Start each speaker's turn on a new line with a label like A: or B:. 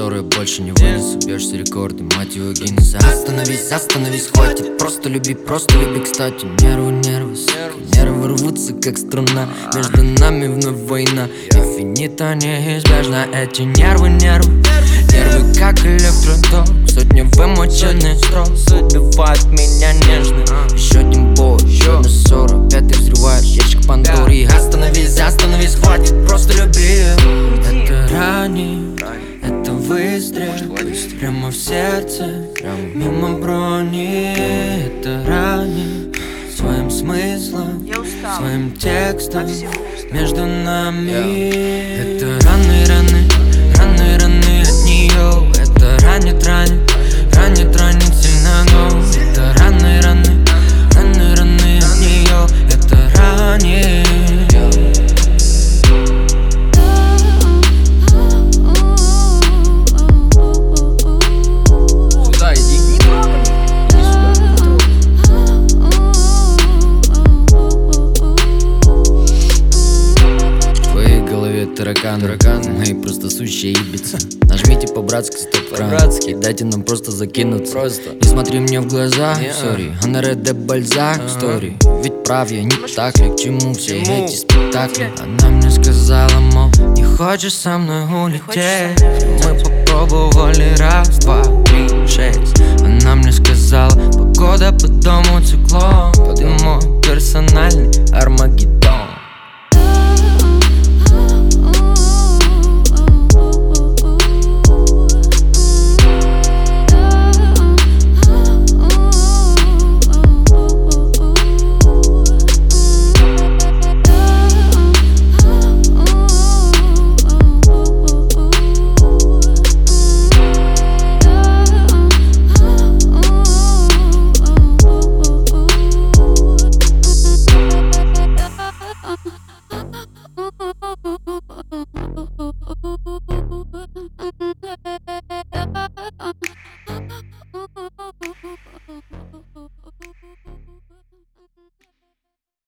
A: которую больше не вынесу. Бьешься рекорды, мать его, Гиннеса. Остановись, остановись, хватит. Просто люби, кстати. Нервы рвутся, как струна. Между нами вновь война. И финита неизбежна. Эти нервы, как электроток. Сотни вымоченных строк убивают меня нежно. Еще один бой, еще одна ссора. Опять ты взрываешь ящик Пандоры. Остановись, хватит, просто люби. Это ранит, это выстрел прямо в сердце, мимо брони. Это ранит своим смыслом, своим текстом между нами. Это раны от нее. Это ранит сильно, но это раны от нее. Это ранит. Сюда иди. Иди сюда. В твоей голове тараканы, мои просто сущие ибицы. Нажмите по-братски стоп-кран, дайте нам просто закинуться. Не смотри мне в глаза, сори, Анаре де Бальзак стори. Ведь прав я, не так ли, к чему все эти спектакли? Она мне сказала, мол, не хочешь со мной улететь? Мы попробовали раз, два, три, шесть. Она мне сказала, погода по дому циклон. Ты мой персональный Армагеддон.